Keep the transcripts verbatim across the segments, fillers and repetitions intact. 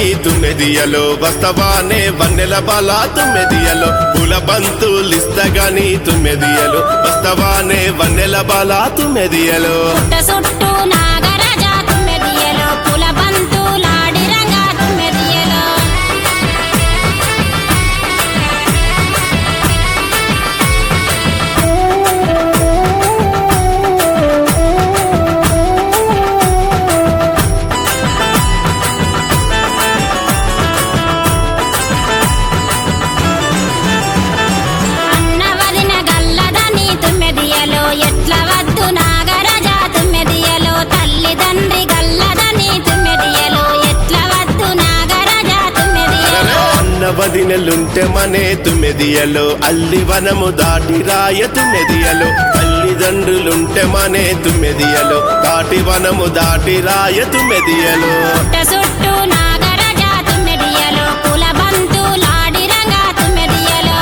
తుమ్మెదియలో వస్తవానే వన్నెల బాల తుమ్మెదియలో పూల బంతులిస్తగాని తుమ్మెదియలో వస్తవానే వన్నెల బాల తుమ్మెదియలో చుట్టూ నాగరాజా తుమ్మెదియలో పూల బంతులాడి రంగా తుమ్మెదియలో అన్నవదిన గల్లదని తుమ్మెదియలో ఎట్ల వద్దు నాగరాజా తుమ్మెదియలో తల్లిదండ్రి గల్లదని తుమ్మెదియలో ఎట్ల వద్దు నాగరాజా తుమ్మెదియలో అన్నవదినలుంటే మనే తుమ్మెదియలో అల్లి వనము దాటి రాయ తుమ్మెదియలో తల్లిదండ్రులుంటే మనే తుమ్మెదియలో దాటి వనము దాటి రాయ తుమ్మెదియలో చుట్టూ నాగరాజా తుమ్మెదియలో పూల బంతులాడి రంగా తుమ్మెదియలో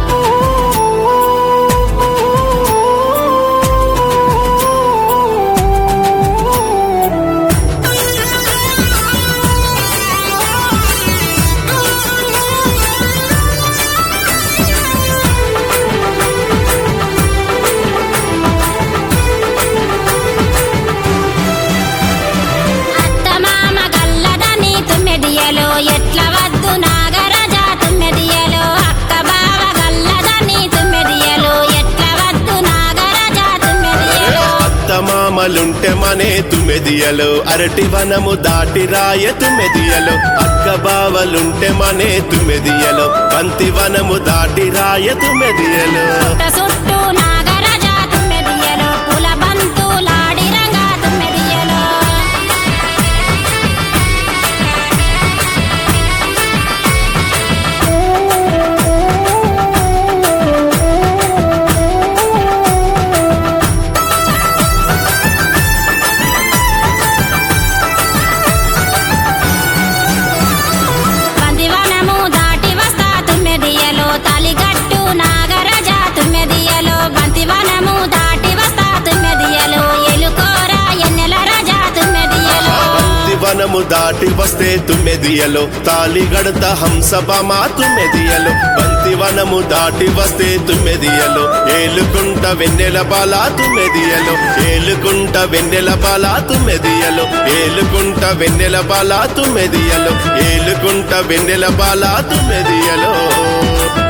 అత్తమామ గల్లదని తుమ్మెదియలో ఎట్ల వద్దు నాగరాజా తుమ్మెదియలో అక్క బావ గల్లదని తుమ్మెదియలో ఎట్ల వద్దు నాగరాజా తుమ్మెదియలో అత్తమామలుంటే మనే తుమ్మెదియలో అరటి వనము దాటి రాయ తుమ్మెదియలో అక్క బావలుంటే మనే తుమ్మెదియలో బంతి వనము దాటి రాయ తుమ్మెదియలో చుట్టూ నాగరాజా తుమ్మెదియలో పూల బంతులాడి రంగా తుమ్మెదియలో బందివనము దాటి వస్తా తుమ్మెదియలో తాలిగట్టు నాగరాజా తుమ్మెదియలో బంతివనము దాటి వస్తా తుమ్మెదియలో ఎలుకోరా ఎన్నెల రాజా తుమ్మెదియలో బంతి వనము దాటి వస్తే తుమ్మెదియలో తాలి గడత హంసభమా తుమ్మెదియలో బంతి వనము దాటి వస్తే తుమ్మెదియలో ఏలుకుంట వెన్నెల బాల తుమ్మెదియలో ఏలుకుంట వెన్నెల బాల తుమ్మెదియలో ఏలుకుంట వెన్నెల బాల తుమ్మెదియలో ఏలుకుంట వెన్నెల బాల తుమ్మెదియలో